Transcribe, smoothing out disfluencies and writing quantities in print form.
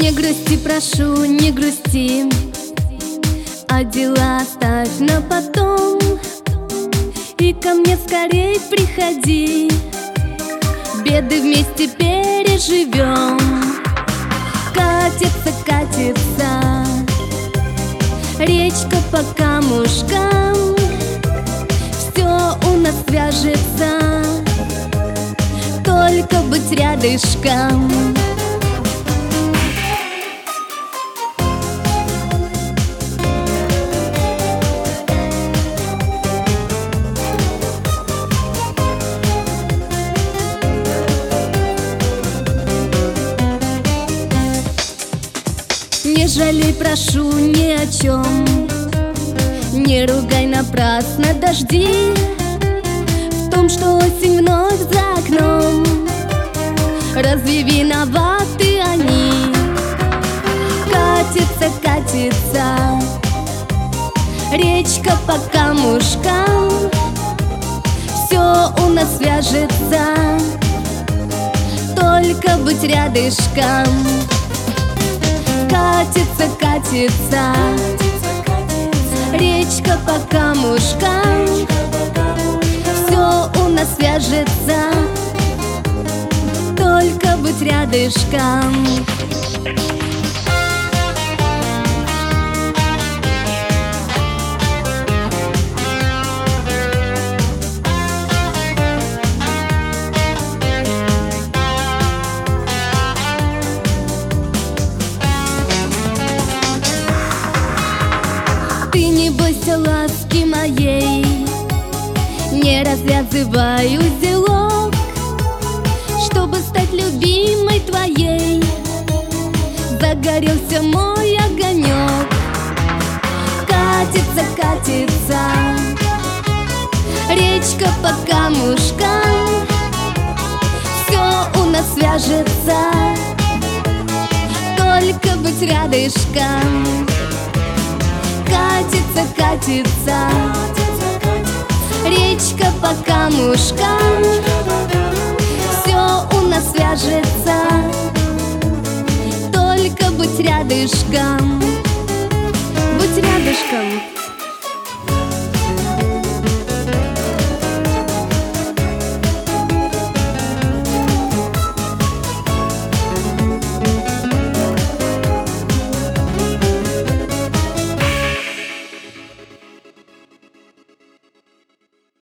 Не грусти, прошу, не грусти, а дела оставь на потом. И ко мне скорей приходи, беды вместе переживем. Катится, катится речка по камушкам, все у нас свяжется, только быть рядышком. Не жалей, прошу, ни о чем, не ругай напрасно дожди. В том, что осень вновь за окном, разве виноваты они? Катится, катится речка по камушкам, все у нас свяжется, только быть рядышком. Катится, катится речка по камушкам, все у нас свяжется, только быть рядышком. Ты не бойся ласки моей, не развязывай узелок, чтобы стать любимой твоей. Загорелся мой огонек. Катится, катится речка по камушкам, все у нас свяжется, только быть рядышком. Катится, катится речка по камушкам, все у нас свяжется, только быть рядышком, быть рядышком.